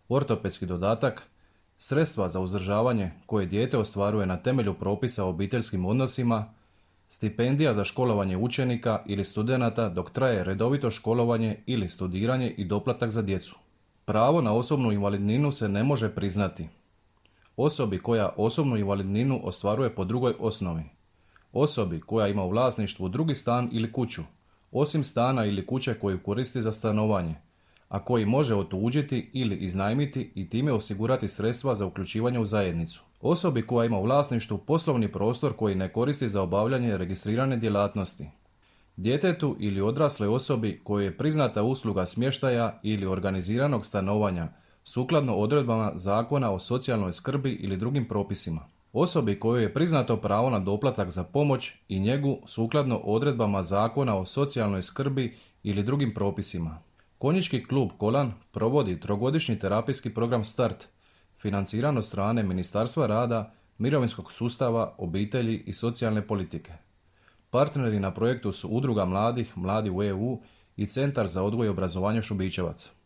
ortopedski dodatak, sredstva za uzdržavanje koje dijete ostvaruje na temelju propisa o obiteljskim odnosima, stipendija za školovanje učenika ili studenata dok traje redovito školovanje ili studiranje i doplatak za djecu. Pravo na osobnu invalidninu se ne može priznati osobi koja osobnu invalidninu ostvaruje po drugoj osnovi, osobi koja ima u vlasništvu drugi stan ili kuću, osim stana ili kuće koju koristi za stanovanje, a koji može otuđiti ili iznajmiti i time osigurati sredstva za uključivanje u zajednicu. Osobi koja ima u vlasništvu poslovni prostor koji ne koristi za obavljanje registrirane djelatnosti. Djetetu ili odrasloj osobi kojoj je priznata usluga smještaja ili organiziranog stanovanja sukladno odredbama Zakona o socijalnoj skrbi ili drugim propisima. Osobi kojoj je priznato pravo na doplatak za pomoć i njegu sukladno odredbama Zakona o socijalnoj skrbi ili drugim propisima. Konjički klub Kolan provodi trogodišnji terapijski program Start, financiran od strane Ministarstva rada, mirovinskog sustava, obitelji i socijalne politike. Partneri na projektu su Udruga mladih, Mladi u EU i Centar za odgoj i obrazovanje Šubićevac.